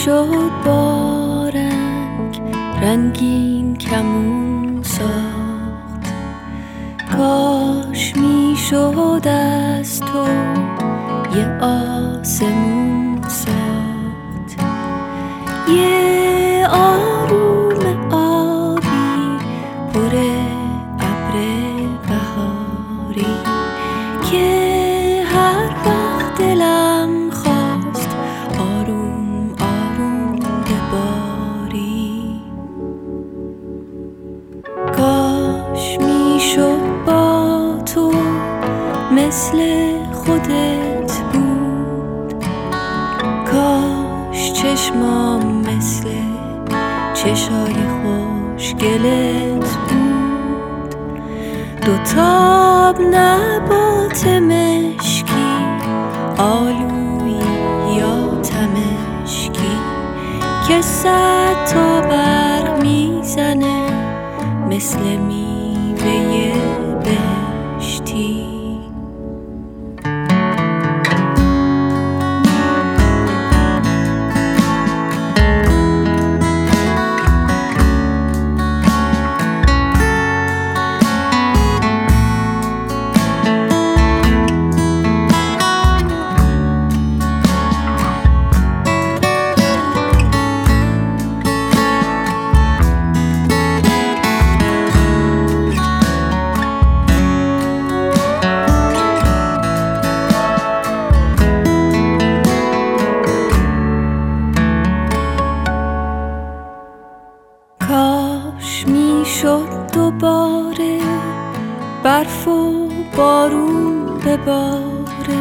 شد با رنگ رنگین کمون ساخت. کاش می شد از تو یه آسمون ساخت، یه آروم آبی پر ابر بهاری که هر وقت دلم خواست آروم آروم بباری. کاش می شد با تو مثل خودت بود، کاش چشمام مثل چشای خوشگلت بود. دوتاب نبات مشکی، آلویی یا تمشکی که 100 تا برق میزنه مثل میوه بهشتی. کاش می شد دوباره برف و بارون بباره،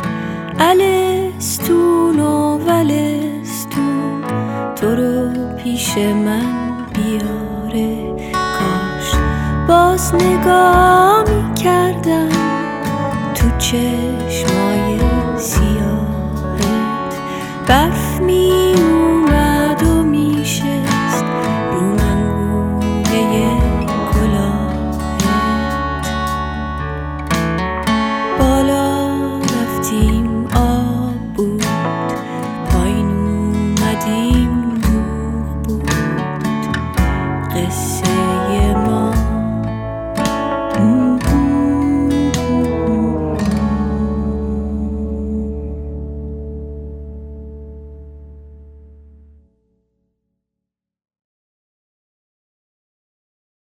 الستون و ولستون تو رو پیش من بیاره. کاش باز نگاه می کردم تو چشمای سیاهت، برف می